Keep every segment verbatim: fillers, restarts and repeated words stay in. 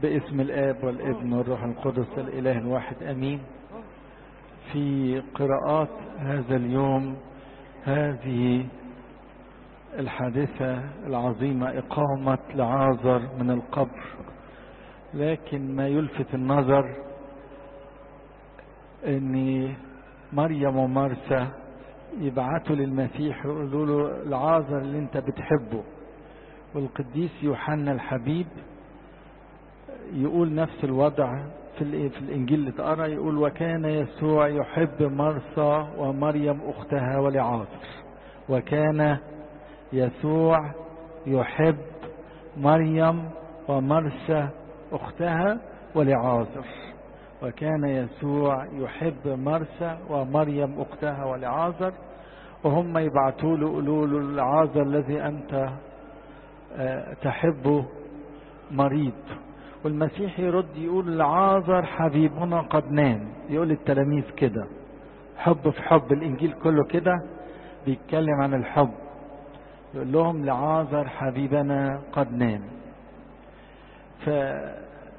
باسم الآب والابن والروح القدس الإله الواحد أمين. في قراءات هذا اليوم هذه الحادثة العظيمة إقامة لعازر من القبر، لكن ما يلفت النظر أن مريم ومرسى يبعثوا للمسيح يقولوا له العازر اللي انت بتحبه، والقديس يوحنا الحبيب يقول نفس الوضع في في الإنجيل اللي اتقرا، يقول وكان يسوع يحب مرسى ومريم أختها ولعازر. وكان يسوع يحب مريم ومرسى أختها ولعازر. وكان يسوع يحب مرسى ومريم أختها ولعازر، وهم يبعثوا له يقولوا له العازر الذي أنت تحبه مريض. والمسيح يرد يقول لعازر حبيبنا قد نام. يقول التلاميذ كده، حب في حب، الإنجيل كله كده بيتكلم عن الحب. يقول لهم لعازر حبيبنا قد نام. فهذا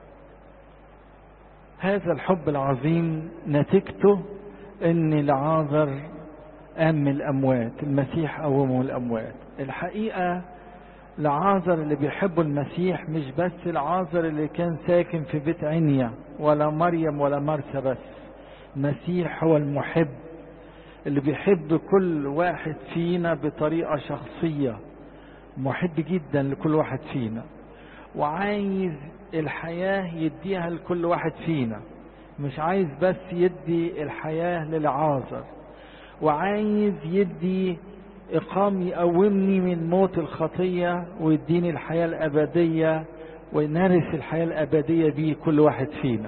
الحب العظيم نتيجته ان لعازر قام من الأموات، المسيح قومه من الأموات. الحقيقة لعازر اللي بيحبوا المسيح مش بس العازر اللي كان ساكن في بيت عنيا ولا مريم ولا مرسى، بس المسيح هو المحب اللي بيحب كل واحد فينا بطريقة شخصية، محب جدا لكل واحد فينا، وعايز الحياة يديها لكل واحد فينا، مش عايز بس يدي الحياة للعازر، وعايز يدي إقام يقومني من موت الخطية ويديني الحياة الأبدية وينرث الحياة الأبدية بيه كل واحد فينا.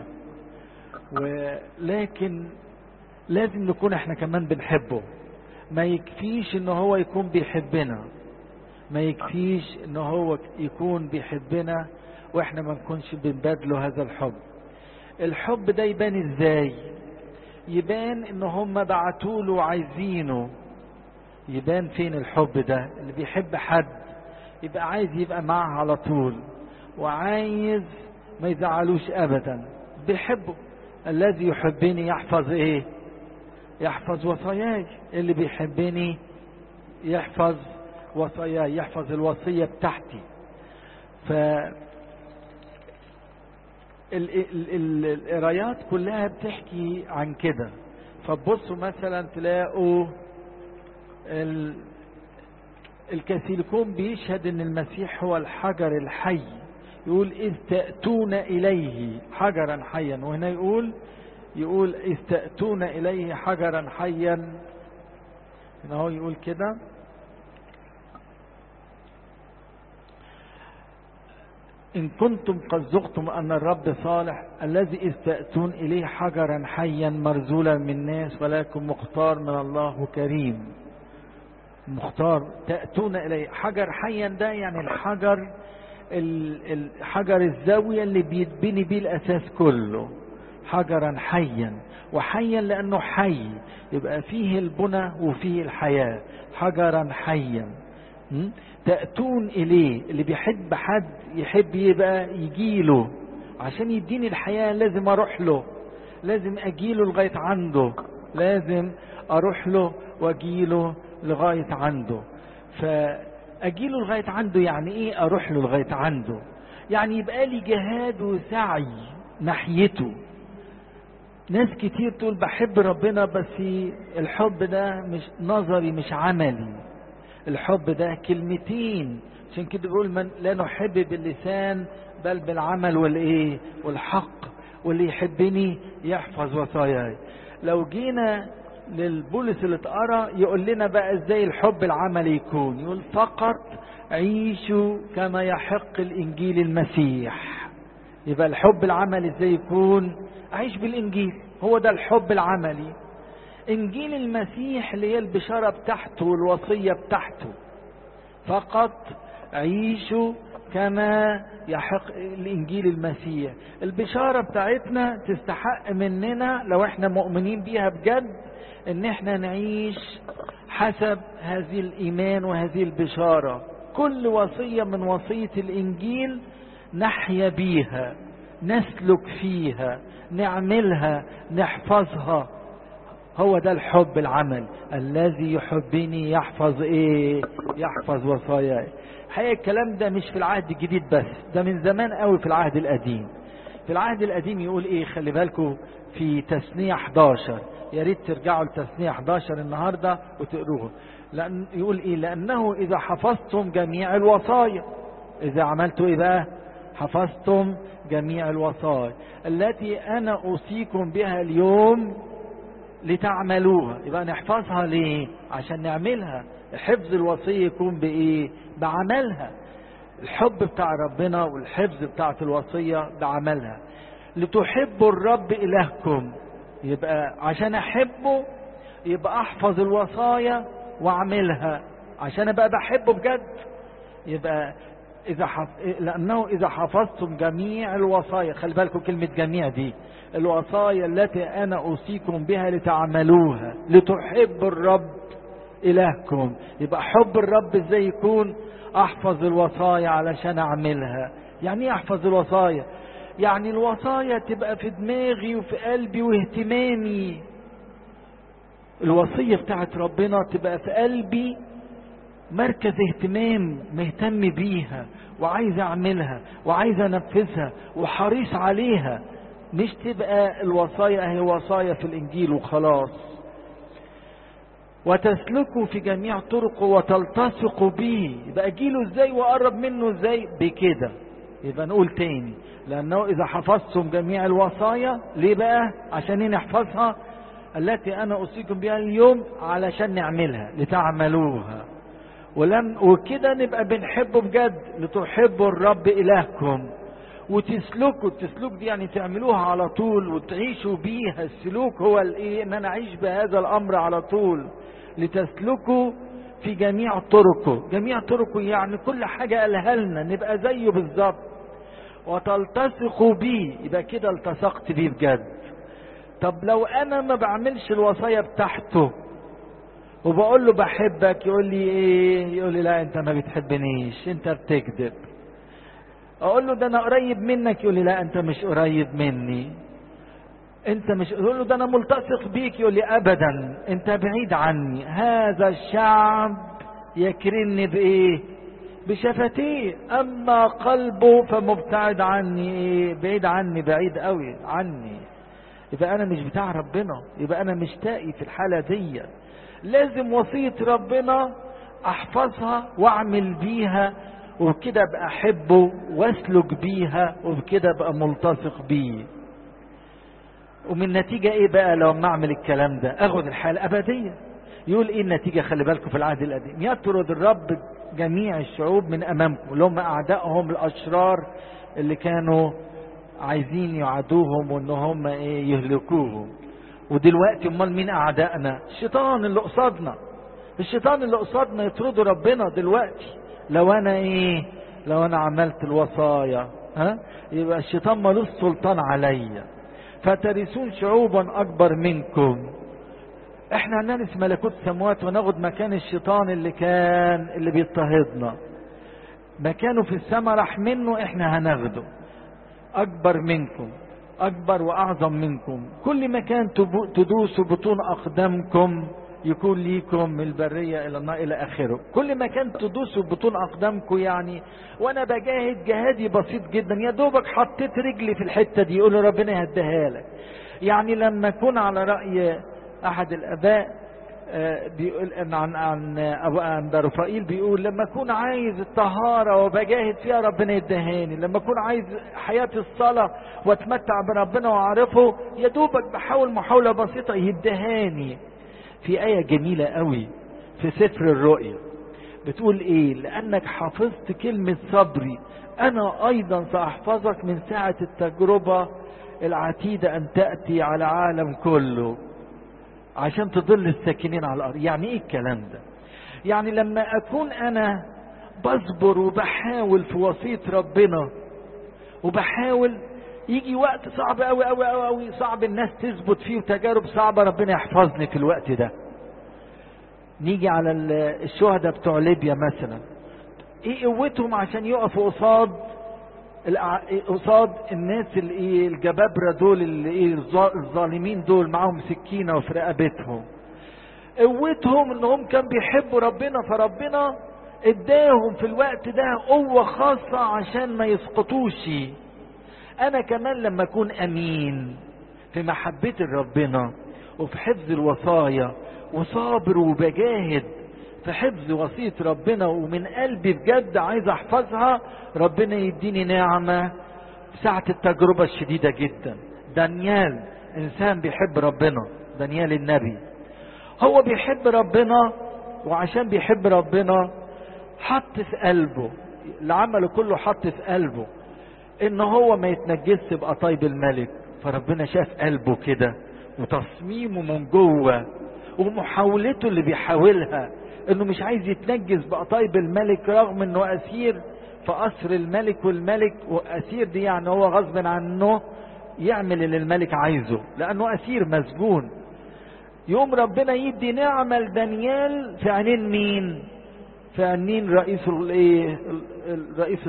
ولكن لازم نكون احنا كمان بنحبه. ما يكفيش ان هو يكون بيحبنا، ما يكفيش ان هو يكون بيحبنا واحنا ما نكونش بنبادله هذا الحب. الحب ده يبان ازاي؟ يبان ان هم بعتوا له عايزينه. يبان فين الحب ده؟ اللي بيحب حد يبقى عايز يبقى معه على طول، وعايز ما يزعلوش ابدا، بيحبه. الذي يحبني يحفظ ايه؟ يحفظ وصاياي. اللي بيحبني يحفظ وصاياي، يحفظ الوصية بتاعتي. ف القرايات كلها بتحكي عن كده. فبصوا مثلا تلاقوا الكاثوليكون بيشهد ان المسيح هو الحجر الحي. يقول إذ تأتون إليه حجرا حيا، وهنا يقول يقول إذ تأتون إليه حجرا حيا. هنا هو يقول كده إن كنتم قد ذقتم أن الرب صالح الذي إذ تأتون إليه حجرا حيا مرزولا من الناس ولكن مختار من الله وكريم. مختار تأتون إليه حجر حيا، ده يعني الحجر الحجر الزاوية اللي بيتبني بيه الأساس كله، حجرا حيا. وحيا لأنه حي، يبقى فيه البنى وفيه الحياة، حجرا حيا. تأتون إليه، اللي بيحب حد يحب يبقى يجيله عشان يديني الحياة. لازم أروح له، لازم أجيله لغاية عنده، لازم أروح له وأجيله لغاية عنده. فأجيله لغاية عنده يعني إيه؟ أروح له لغاية عنده، يعني يبقى لي جهاد وسعي ناحيته. ناس كتير تقول بحب ربنا، بس الحب ده مش نظري مش عملي. الحب ده كلمتين، عشان كده بيقول من لا نحب باللسان بل بالعمل والايه والحق. واللي يحبني يحفظ وصاياي. لو جينا للبولس اللي اتقرا يقول لنا بقى ازاي الحب العملي يكون. يقول فقط عيشوا كما يحق الانجيل المسيح. يبقى الحب العملي ازاي يكون؟ عيش بالانجيل، هو ده الحب العملي. انجيل المسيح اللي هي البشارة بتاعته والوصية بتاعته. فقط عيشوا كما يحق الانجيل المسيح. البشارة بتاعتنا تستحق مننا لو احنا مؤمنين بيها بجد ان احنا نعيش حسب هذه الايمان وهذه البشارة. كل وصية من وصية الانجيل نحيا بيها، نسلك فيها، نعملها، نحفظها. هو ده الحب العمل. الذي يحبني يحفظ ايه؟ يحفظ وصاياي. حقيقة الكلام ده مش في العهد الجديد بس، ده من زمان قوي في العهد القديم. في العهد القديم يقول ايه؟ خلي بالكم في تثنية احداشر، يا ريت ترجعوا لتثنية احداشر النهارده وتقروه. لأن يقول ايه؟ لأنه إذا حفظتم جميع الوصايا. إذا عملتوا ايه بقى؟ حفظتم جميع الوصايا التي أنا أوصيكم بها اليوم لتعملوها. يبقى نحفظها ليه؟ عشان نعملها. حفظ الوصية يكون بإيه؟ بعملها. الحب بتاع ربنا والحفظ بتاعت الوصية بعملها. لتحبوا الرب إلهكم. يبقى عشان أحبه يبقى أحفظ الوصايا وأعملها عشان أبقى بحبه بجد. يبقى إذا حف... لأنه إذا حفظتم جميع الوصايا، خلي بالكم كلمة جميع دي، الوصايا التي أنا أوصيكم بها لتعملوها لتحب الرب إلهكم. يبقى حب الرب إزاي يكون؟ أحفظ الوصايا علشان أعملها. يعني إيه أحفظ الوصايا؟ يعني الوصايا تبقى في دماغي وفي قلبي واهتمامي. الوصية بتاعت ربنا تبقى في قلبي مركز اهتمام، مهتم بيها وعايز اعملها وعايز انفذها وحريص عليها. مش تبقى الوصايا هي وصايا في الانجيل وخلاص. وتسلكوا في جميع طرقه وتلتصقوا به. يبقى اجيله ازاي واقرب منه ازاي؟ بكده. يبقى نقول تاني، لانه اذا حفظتم جميع الوصايا، ليه بقى؟ عشان ايه نحفظها؟ التي انا اوصيكم بها اليوم علشان نعملها لتعملوها. ولم وكده نبقى بنحبه بجد. لتحبوا الرب إلهكم وتسلكوا. التسلوك دي يعني تعملوها على طول وتعيشوا بيها. السلوك هو الايه؟ ان انا اعيش بهذا الامر على طول. لتسلكوا في جميع طرقه. جميع طرقه يعني كل حاجة قالها لنا نبقى زيه بالظبط. وتلتصقوا بيه. يبقى كده التصقت بيه بجد. طب لو انا ما بعملش الوصايا بتاعته وبقول له بحبك، يقول لي ايه؟ يقول لي لا انت ما بتحبنيش، انت بتكذب. اقول له ده انا قريب منك، يقول لي لا انت مش قريب مني، انت مش. اقول له ده انا ملتصق بيك، يقول لي ابدا انت بعيد عني. هذا الشعب يكرني بايه؟ بشفتيه، اما قلبه فمبتعد عني. ايه؟ بعيد عني، بعيد قوي عني. يبقى انا مش بتاع ربنا، يبقى انا مش تائي في الحالة دي. لازم وصية ربنا احفظها واعمل بيها، وبكده ابقى احبه واسلك بيها، وبكده ابقى ملتصق بيه. ومن نتيجة ايه بقى لو ما اعمل الكلام ده؟ اخذ الحياة الابدية. يقول ايه النتيجة؟ خلي بالكم في العهد القديم، يطرد الرب جميع الشعوب من امامكم، اللي هم اعدائهم الاشرار اللي كانوا عايزين يعادوهم وان هم ايه؟ يهلكوهم. ودلوقتي امال مين اعدائنا؟ الشيطان اللي قصادنا. الشيطان اللي قصادنا يطردوا ربنا دلوقتي لو انا ايه؟ لو انا عملت الوصايا، ها؟ يبقى الشيطان ملوش سلطان عليا. فترثون شعوبا اكبر منكم. احنا هنرث ملكوت السماوات وناخد مكان الشيطان اللي كان اللي بيضطهدنا. مكانه في السماء راح منه، احنا هناخده. اكبر منكم، اكبر واعظم منكم. كل مكان تدوسوا بطون اقدامكم يكون ليكم البرية الى النار الى اخره. كل مكان تدوسوا بطون اقدامكم يعني وانا بجاهد جهادي بسيط جدا، يا دوبك حطيت رجلي في الحتة دي يقول ربنا يهديها لك. يعني لما اكون على رأي احد الاباء بيقول ان عن عن ابو انبا رفائيل بيقول لما اكون عايز الطهاره وبجاهد فيها ربنا يدهاني، لما اكون عايز حياه الصلاه واتمتع بربنا واعرفه يا دوبك بحاول محاوله بسيطه يدهاني. في ايه جميله قوي في سفر الرؤيا بتقول ايه؟ لانك حفظت كلمه صبري انا ايضا ساحفظك من ساعه التجربه العتيده ان تاتي على العالم كله عشان تضل الساكنين على الارض. يعني ايه الكلام ده؟ يعني لما اكون انا بصبر وبحاول في وصية ربنا وبحاول، يجي وقت صعب قوي قوي قوي قوي، صعب الناس تثبت فيه وتجارب صعبة، ربنا يحفظني في الوقت ده. نيجي على الشهداء بتوع ليبيا مثلا، ايه قوتهم عشان يقفوا قصاد قصاد الناس اللي ايه الجبابرة دول اللي ايه الظالمين دول معاهم سكينة وفي رقبتهم. قوتهم انهم كان بيحبوا ربنا، فربنا اداهم في الوقت ده قوة خاصة عشان ما يسقطوش. انا كمان لما اكون امين في محبة ربنا وفي حفظ الوصايا وصابر وبجاهد في حفظ وصية ربنا ومن قلبي بجد عايز احفظها، ربنا يديني نعمة في ساعة التجربة الشديدة جدا. دانيال انسان بيحب ربنا، دانيال النبي هو بيحب ربنا، وعشان بيحب ربنا حط في قلبه اللي عمله كله، حط في قلبه ان هو ما يتنجسش بقطايب الملك. فربنا شاف قلبه كده وتصميمه من جوه ومحاولته اللي بيحاولها انه مش عايز يتنجس بقطايب الملك رغم انه اسير في قصر الملك، والملك واسير دي يعني هو غصب عنه يعمل اللي الملك عايزه لانه اسير مسجون. يوم ربنا يدي نعمة لدانيال في عينين مين؟ في عينين رئيس الايه الرئيس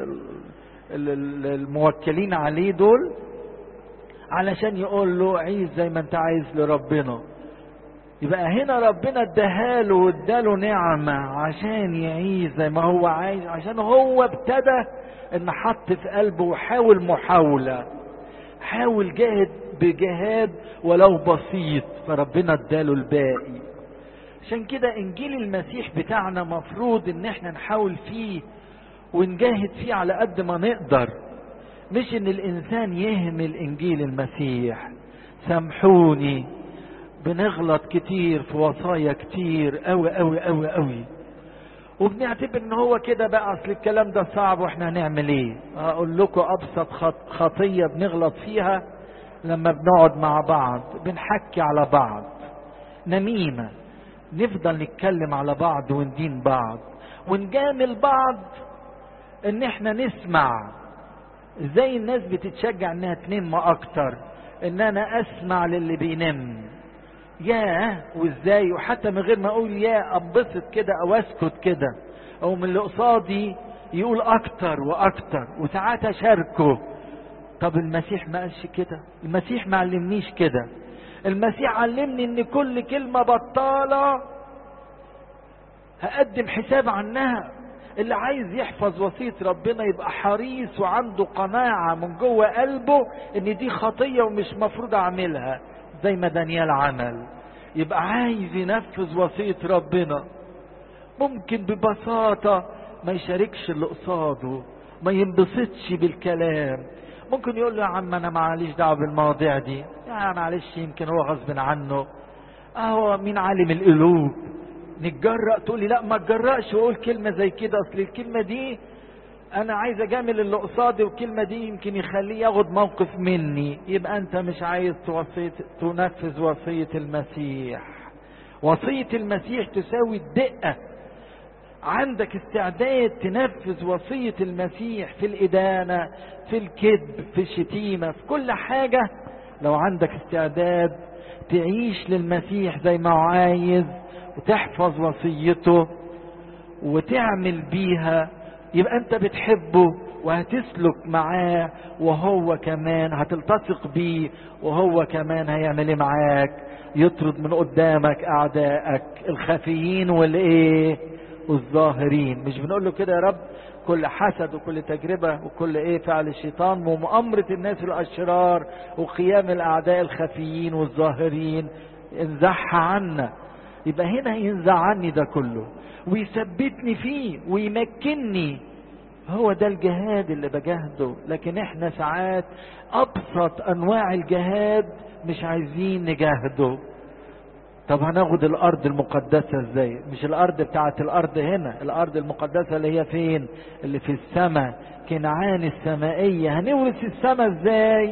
الموكلين عليه دول، علشان يقول له عيش زي ما انت عايز لربنا. يبقى هنا ربنا اداله واداله نعمة عشان يعيش زي ما هو عايز، عشان هو ابتدى ان حط في قلبه وحاول محاولة، حاول جاهد بجهاد ولو بسيط، فربنا اداله الباقي. عشان كده انجيل المسيح بتاعنا مفروض ان احنا نحاول فيه ونجاهد فيه على قد ما نقدر، مش ان الانسان يهمل انجيل المسيح. سامحوني بنغلط كتير في وصايا كتير قوي قوي قوي قوي، وبنعتبر ان هو كده بقى اصل الكلام ده صعب واحنا هنعمل ايه. اقول لكم ابسط خطية بنغلط فيها لما بنقعد مع بعض بنحكي على بعض، نميمة، نفضل نتكلم على بعض وندين بعض ونجامل بعض ان احنا نسمع. ازاي الناس بتتشجع انها تنم اكتر، ان انا اسمع للي بينم. ياه وازاي، وحتى من غير ما اقول يا انبسط كده او اسكت كده، او من اللي قصادي يقول اكتر واكتر وساعات اشاركه. طب المسيح ما قالش كده، المسيح ما علمنيش كده. المسيح علمني ان كل كلمة بطالة هقدم حساب عنها. اللي عايز يحفظ وصية ربنا يبقى حريص وعنده قناعة من جوه قلبه ان دي خطية ومش مفروض اعملها زي ما دانيال عمل. يبقى عايز ينفذ وصية ربنا، ممكن ببساطة ما يشاركش اللي قصاده، ما ينبسطش بالكلام. ممكن يقول له يا عم انا معليش دعوه بالمواضيع دي، يا معلش يمكن هو غصب عنه، اهو مين عالم القلوب. نتجرأ تقول لي لا ما تجرأش وقول كلمه زي كده، اصل الكلمه دي انا عايز اجامل اللي قصادي، والكلمه دي يمكن يخليه ياخد موقف مني. يبقى انت مش عايز توصية تنفذ وصيه المسيح. وصيه المسيح تساوي الدقه. عندك استعداد تنفذ وصية المسيح في الإدانة، في الكذب، في الشتيمة، في كل حاجة. لو عندك استعداد تعيش للمسيح زي ما هو عايز وتحفظ وصيته وتعمل بيها، يبقى انت بتحبه وهتسلك معاه، وهو كمان هتلتصق بيه، وهو كمان هيعمل ايه معاك؟ يطرد من قدامك اعدائك الخفيين والايه والظاهرين. مش بنقول له كده يا رب كل حسد وكل تجربة وكل ايه فعل الشيطان ومؤامرة الناس الاشرار وقيام الاعداء الخفيين والظاهرين انزعها عنا. يبقى هنا ينزع عني ده كله ويثبتني فيه ويمكنني. هو ده الجهاد اللي بجاهده. لكن احنا ساعات ابسط انواع الجهاد مش عايزين نجاهده. طب هناخد الارض المقدسة ازاي؟ مش الارض بتاعت الارض هنا، الارض المقدسة اللي هي فين؟ اللي في السماء، كنعان السمائية. هنورث السماء ازاي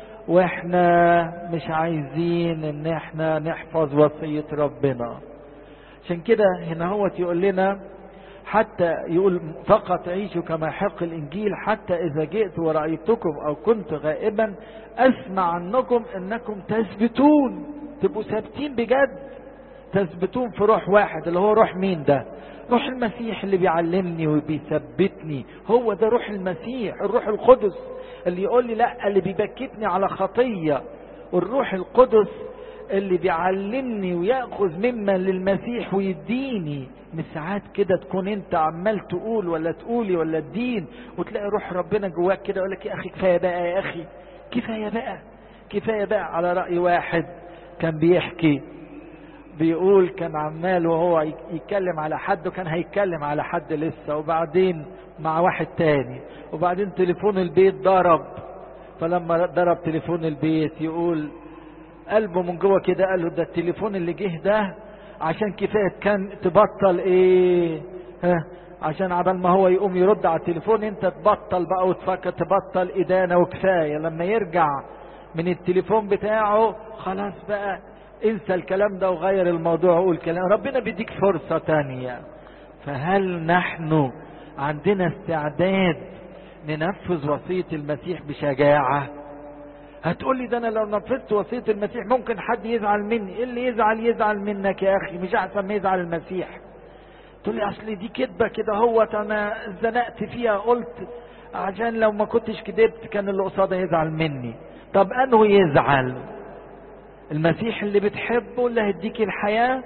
واحنا مش عايزين ان احنا نحفظ وصية ربنا؟ عشان كده هنا هو يقول لنا حتى يقول فقط عيشوا كما يحق الانجيل، حتى اذا جئت ورأيتكم او كنت غائبا اسمع عنكم انكم تثبتون. تبقوا ثابتين بجد، تثبتون في روح واحد، اللي هو روح مين ده؟ روح المسيح اللي بيعلمني وبيثبتني، هو ده روح المسيح. الروح القدس اللي يقول لي لا، اللي بيبكتني على خطية. والروح القدس اللي بيعلمني ويأخذ مما للمسيح ويديني. من ساعات كده تكون انت عمال تقول ولا تقولي ولا الدين، وتلاقي روح ربنا جواك كده يقول لك يا اخي كفايه بقى، يا اخي كفايه بقى كفايه بقى. على رأي واحد كان بيحكي، بيقول كان عمال وهو يتكلم على حد، وكان هيتكلم على حد لسه، وبعدين مع واحد تاني، وبعدين تليفون البيت ضرب. فلما ضرب تليفون البيت يقول قلبه من جوه كده قال له ده التليفون اللي جه ده عشان كفايه كان تبطل ايه، ها، عشان عبال ما هو يقوم يرد على التليفون انت تبطل بقى وتفكر تبطل ادانه، وكفايه لما يرجع من التليفون بتاعه خلاص بقى انسى الكلام ده وغير الموضوع وقول كلام. ربنا بيديك فرصة تانية. فهل نحن عندنا استعداد ننفذ وصية المسيح بشجاعة؟ هتقولي ده انا لو نفذت وصية المسيح ممكن حد يزعل مني. اللي يزعل يزعل منك يا اخي، مش احسن ما يزعل المسيح. تقولي اصل دي كدبة كده، هو انا زنقت فيها قلت عشان لو ما كنتش كدبت كان اللي قصاده يزعل مني. طب انه يزعل المسيح اللي بتحبه اللي هيديك الحياة،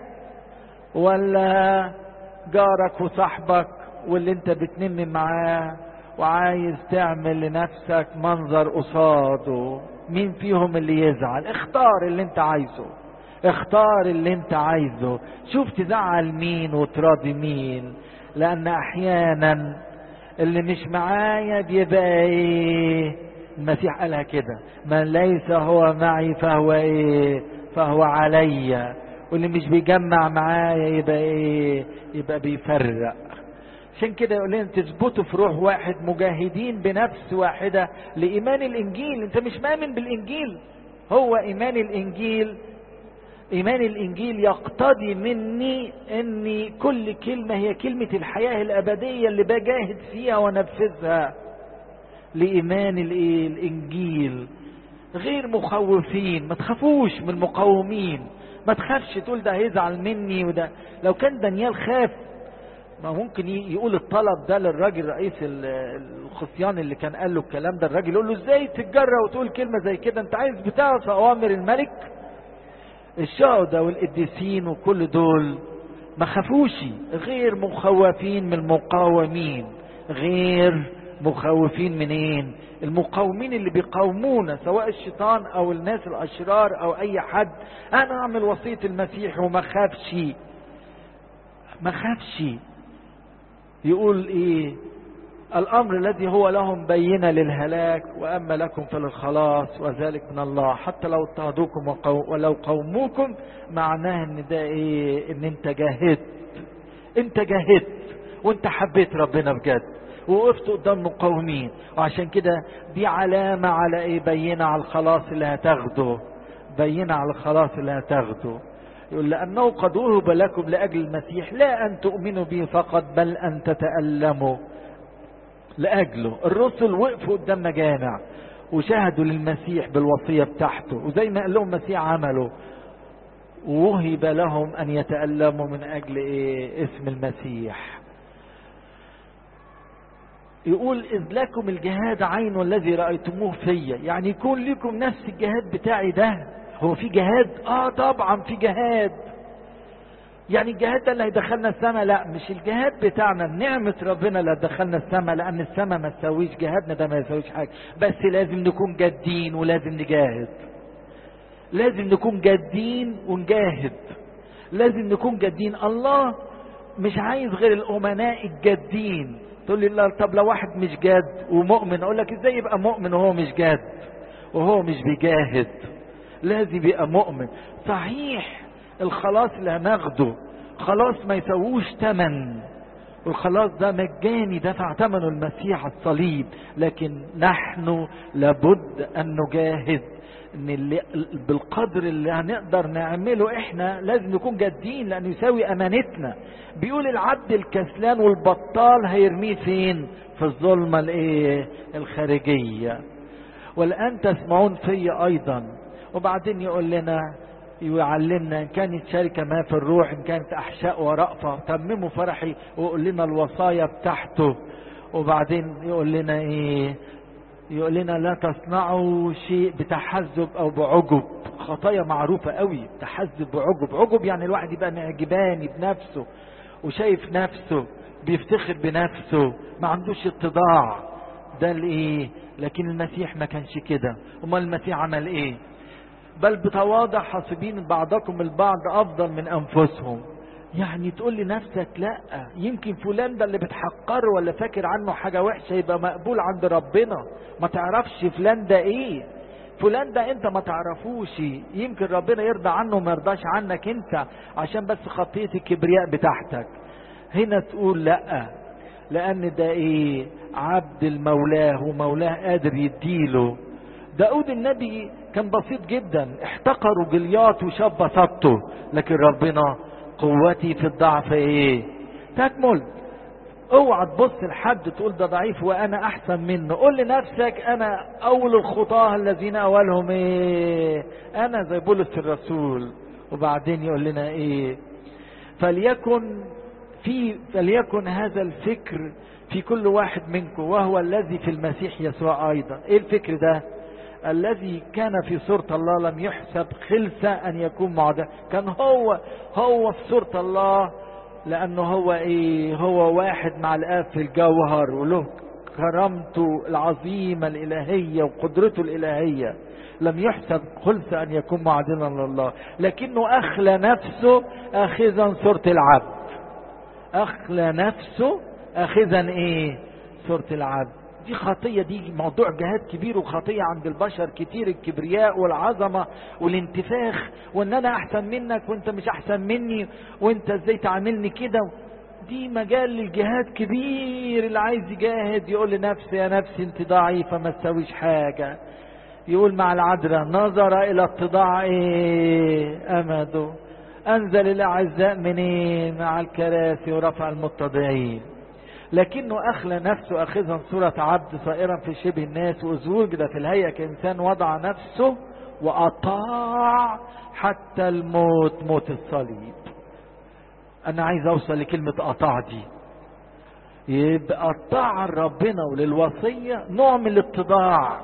ولا جارك وصاحبك واللي انت بتنمي معاه وعايز تعمل لنفسك منظر قصاده؟ مين فيهم اللي يزعل؟ اختار اللي انت عايزه، اختار اللي انت عايزه. شوف تزعل مين وتراضي مين، لان احيانا اللي مش معايا بيبقى ايه؟ المسيح قالها كده، من ليس هو معي فهو ايه؟ فهو عليا. واللي مش بيجمع معايا يبقى ايه؟ يبقى بيفرق. عشان كده يقول لنا تثبتوا في روح واحد مجاهدين بنفس واحدة لإيمان الإنجيل. انت مش مؤمن بالإنجيل، هو إيمان الإنجيل. إيمان الإنجيل يقتضي مني أني كل كلمة هي كلمة الحياة الأبدية اللي بجاهد فيها ونفذها لإيمان الإنجيل. غير مخوفين، ما تخافوش من المقاومين، ما تخافش تقول ده هيزعل مني وده. لو كان دانيال خاف ما ممكن يقول الطلب ده للراجل رئيس الخصيان اللي كان قال له الكلام ده. الراجل يقول له ازاي تتجرأ وتقول كلمة زي كده؟ انت عايز بتعرف اوامر الملك؟ الشهداء والقديسين وكل دول ما خافوش، غير مخوفين من المقاومين. غير مخوفين منين؟ المقاومين اللي بيقاومونا، سواء الشيطان او الناس الاشرار او اي حد. انا اعمل وصية المسيح وما خافش، ما خافش. يقول ايه؟ الامر الذي هو لهم بينة للهلاك واما لكم فللخلاص وذلك من الله. حتى لو اضطهدوكم ولو قوموكم، معناه ان ده ايه؟ ان انت جاهدت، انت جاهدت وانت حبيت ربنا بجد ووقفت قدام مقاومين. وعشان كده دي علامة على ايه؟ بينة على الخلاص اللي هتاخده، بينة على الخلاص اللي هتاخده. يقول لأنه قد وهب لكم لأجل المسيح لا أن تؤمنوا به فقط بل أن تتألموا لأجله. الرسل وقفوا قدام مجامع وشاهدوا للمسيح بالوصية بتاعته، وزي ما قال لهم المسيح عملوا، ووهب لهم أن يتألموا من أجل إيه؟ اسم المسيح. يقول إذ لكم الجهاد عين الذي رأيتموه فيا. يعني يكون لكم نفس الجهاد بتاعي ده. هو في جهاد؟ اه طبعا في جهاد. يعني الجهاد ده اللي هيدخلنا السماء؟ لا، مش الجهاد بتاعنا نعمة ربنا اللي هتدخلنا السماء، لان السماء ما تسويش جهادنا ده، ما يسويش حاجة. بس لازم نكون جادين ولازم نجاهد، لازم نكون جادين ونجاهد، لازم نكون جادين. الله مش عايز غير الامناء الجادين. تقول لي لا، طب لو واحد مش جاد ومؤمن، اقول لك ازاي يبقى مؤمن وهو مش جاد وهو مش بيجاهد؟ لازم يبقى مؤمن. صحيح الخلاص اللي هناخده خلاص ما يسووش تمن، والخلاص ده مجاني دفع ثمنه المسيح الصليب، لكن نحن لابد ان نجاهد ان اللي بالقدر اللي هنقدر نعمله. احنا لازم نكون جادين لانه يساوي امانتنا. بيقول العبد الكسلان والبطال هيرميه فين؟ في الظلمة الايه؟ الخارجية. والان تسمعون في ايضا. وبعدين يقول لنا يعلمنا إن كانت شركة ما في الروح، إن كانت أحشاء ورأفة، تمموا فرحي، ويقول لنا الوصايا بتاعته. وبعدين يقول لنا إيه؟ يقول لنا لا تصنعوا شيء بتحزب أو بعجب. خطايا معروفة قوي، تحزب بعجب. عجب يعني الواحد يبقى معجباني بنفسه وشايف نفسه، بيفتخر بنفسه، ما عندوش اتضاع. ده الايه؟ لكن المسيح ما كانش كده. امال المسيح عمل ايه؟ بل بتواضع حاسبين بعضكم البعض افضل من انفسهم. يعني تقول لنفسك لا، يمكن فلان ده اللي بتحقره ولا فاكر عنه حاجة وحشة يبقى مقبول عند ربنا. ما تعرفش فلان ده ايه، فلان ده انت ما تعرفوش، يمكن ربنا يرضى عنه وما يرضاش عنك انت عشان بس خطية الكبرياء بتاعتك. هنا تقول لا، لان ده ايه؟ عبد المولاه، ومولاه قادر يديله. داود النبي كان بسيط جدا، احتقروا جليات وشاب بسطته، لكن ربنا قوتي في الضعف ايه؟ تكمل. اوعى تبص لحد تقول ده ضعيف وانا احسن منه. قول لنفسك انا اول الخطاه الذين اولهم ايه؟ انا زي بولس الرسول. وبعدين يقول لنا ايه؟ فليكن في فليكن هذا الفكر في كل واحد منكم وهو الذي في المسيح يسوع ايضا. ايه الفكر ده؟ الذي كان في صورة الله لم يحسب خلسة ان يكون معدل. كان هو هو في صورة الله، لانه هو ايه؟ هو واحد مع الاب في الجوهر، وله كرامته العظيمة الالهية وقدرته الالهية. لم يحسب خلسة ان يكون معادلا لله، لكنه اخلى نفسه اخذا صورة العبد. اخلى نفسه اخذا ايه؟ صورة العبد. دي خطية، دي موضوع جهاد كبير وخطية عند البشر كتير، الكبرياء والعظمة والانتفاخ، وان انا احسن منك وانت مش احسن مني، وانت ازاي تعاملني كده. دي مجال للجهاد كبير. اللي عايز يجاهد يقول لنفسه يا نفسي انت ضعيفة ما تسويش حاجة. يقول مع العذراء نظر الى اتضاع ايه؟ امده. انزل الاعزاء منين؟ مع الكراسي ورفع المتضعين. لكنه اخلى نفسه اخذا صورة عبد صائرا في شبه الناس، وزوجد في الهيئة كإنسان، وضع نفسه واطاع حتى الموت، موت الصليب. انا عايز اوصل لكلمة اطاع دي. يبقى اطاع ربنا وللوصية نوع من الاتضاع.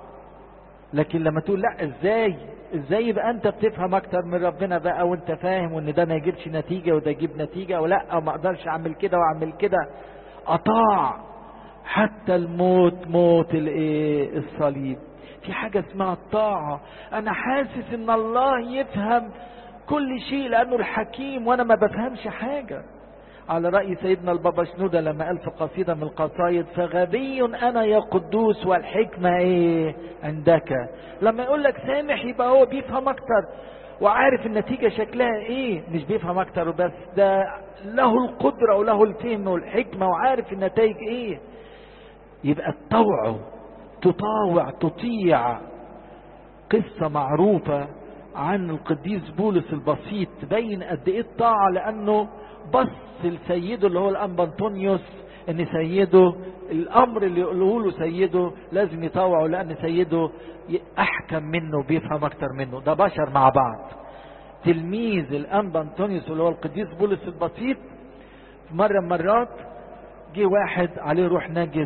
لكن لما تقول لا ازاي ازاي يبقى انت بتفهم اكتر من ربنا بقى، وانت فاهم وان ده ما يجيبش نتيجة وده يجيب نتيجة، ولا او ما اقدرش اعمل كده واعمل كده. اطاع حتى الموت، موت الايه؟ الصليب. في حاجة اسمها الطاعة. انا حاسس ان الله يفهم كل شيء لانه الحكيم وانا ما بفهمش حاجة. على رأي سيدنا البابا شنودة لما قال في قصيدة من القصايد فغبي انا يا قدوس والحكمة ايه عندك. لما يقول لك سامح يبقى هو بيفهم اكتر وعارف النتيجة شكلها ايه، مش بيفهم اكتر وبس، ده له القدرة وله الفهم والحكمة وعارف النتائج ايه. يبقى الطوع، تطاوع، تطيع. قصة معروفة عن القديس بولس البسيط تبين قد ايه الطاعة، لانه بص لسيده اللي هو الانبا انطونيوس ان سيده الامر اللي يقوله له سيده لازم يطوعه، لان سيده احكم منه بيفهم اكتر منه. ده بشر مع بعض. تلميذ الانبا انطونيوس اللي هو القديس بولس البسيط، في مرة مرات جه واحد عليه روح نجس،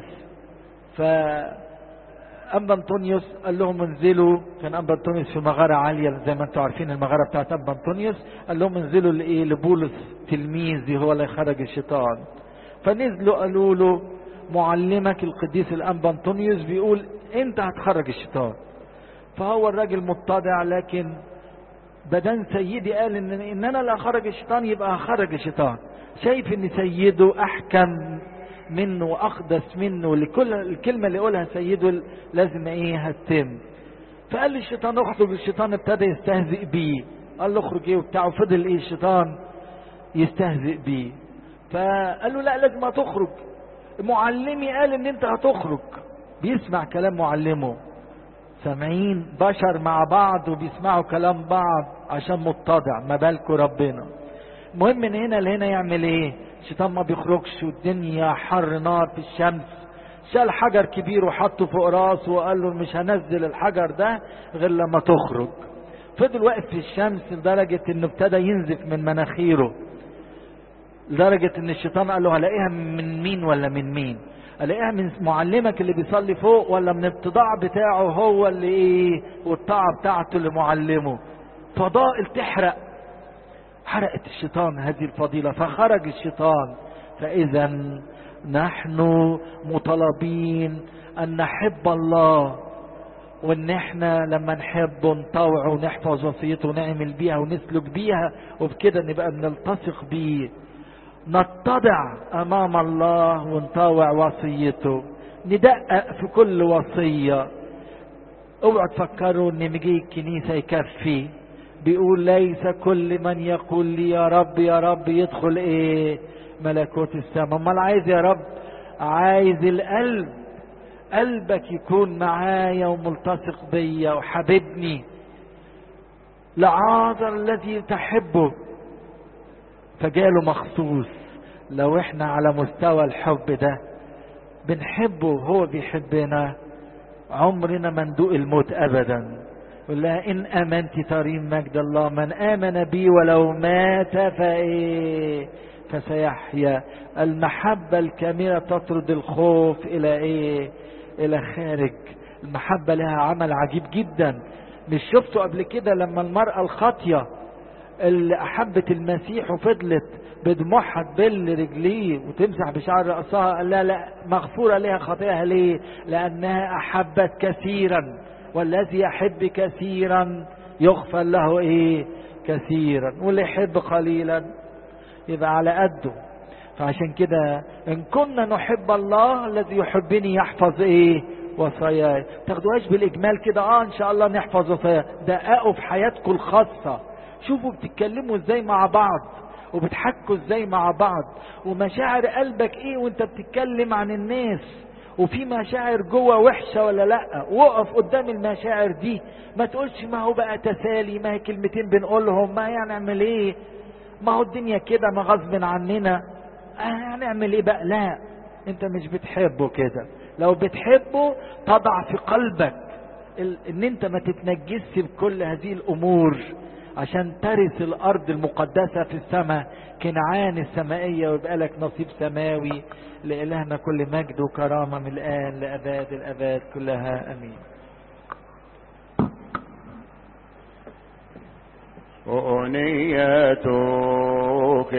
فأنبا انطونيوس قال لهم انزلوا. كان أنبا انطونيوس في مغارة عالية زي ما انتم عارفين المغارة بتاعت أنبا انطونيوس. قال لهم انزلوا لإيه؟ لبولس تلميذي هو اللي يخرج الشيطان. فنزلوا قالوا له معلمك القديس الأنبا انطونيوس بيقول انت هتخرج الشيطان. فهو الراجل متضع، لكن بدن سيدي قال ان, إن انا اللي اخرج الشيطان يبقى هخرج الشيطان. شايف ان سيده احكم منه واقدس منه، لكل الكلمة اللي يقولها سيده لازم ايه؟ هتتم. فقال لي الشيطان اخرج. الشيطان ابتدى يستهزئ بيه. قال له اخرج ايه وبتاعه. فضل ايه الشيطان يستهزئ بيه. فقال له لا لازم هتخرج. معلمي قال ان انت هتخرج. بيسمع كلام معلمه. سامعين بشر مع بعض وبيسمعوا كلام بعض عشان متضع، ما بالكوا ربنا. المهم من هنا لهنا يعمل ايه؟ الشيطان ما بيخرجش والدنيا حر نار في الشمس. شال حجر كبير وحطه فوق راسه وقال له مش هنزل الحجر ده غير لما تخرج. فضل واقف في الشمس لدرجة انه ابتدى ينزف من مناخيره، لدرجة ان الشيطان قال له هلاقيها من مين ولا من مين؟ هلاقيها من معلمك اللي بيصلي فوق ولا من الطباع بتاعه هو اللي ايه، والطاعة بتاعته اللي معلمه؟ فضائل تحرق، حرقت الشيطان هذه الفضيلة فخرج الشيطان. فاذا نحن مطالبين ان نحب الله، وان احنا لما نحبه نطوعه ونحفظ وصيته ونعمل بيها ونسلك بيها، وبكده نبقى بنلتصق بيه، نتضع امام الله ونطوع وصيته، ندقق في كل وصية. اوعوا تفكروا ان مجيء الكنيسة يكفي. بيقول ليس كل من يقول لي يا رب يا رب يدخل ايه ملكوت السماء. امال عايز يا رب؟ عايز القلب، قلبك يكون معايا وملتصق بيا وحبيبني. لعازر الذي تحبه فجاله مخصوص. لو احنا على مستوى الحب ده بنحبه وهو بيحبنا، عمرنا ما ندوق الموت ابدا. ولا ان امنت ترين مجد الله، من امن بي ولو مات فايه فسيحيا. المحبة الكاملة تطرد الخوف الى ايه؟ الى خارج. المحبة لها عمل عجيب جدا. مش شفتوا قبل كده لما المرأة الخاطية اللي احبت المسيح وفضلت بدموعها تبل رجليه وتمسح بشعر رأسها، قال لا لا مغفورة لها خطيئها. ليه؟ لانها احبت كثيرا، والذي يحب كثيرا يغفر له ايه؟ كثيرا. واللي يحب قليلا يبقى على قده. فعشان كده ان كنا نحب الله الذي يحبني يحفظ ايه؟ وصاياي. تاخدوهاش بالاجمال كده، اه ان شاء الله نحفظ وصاياي. دققوا في حياتكم الخاصة، شوفوا بتتكلموا ازاي مع بعض وبتحكوا ازاي مع بعض، ومشاعر قلبك ايه وانت بتتكلم عن الناس، وفي مشاعر جوه وحشة ولا لا. وقف قدام المشاعر دي، ما تقولش ما هو بقى تسالي، ما هي كلمتين بنقولهم، ما يعني نعمل ايه، ما هو الدنيا كده، ما غصب عننا هنعمل ايه بقى. لا، انت مش بتحبه كده. لو بتحبه تضع في قلبك ان انت ما تتنجسش بكل هذه الامور، عشان ترث الارض المقدسة في السماء، كنعان السمائية، ويبقى لك نصيب سماوي. لإلهنا كل مجد وكرامة من الآن لأباد الأباد كلها أمين. أغنية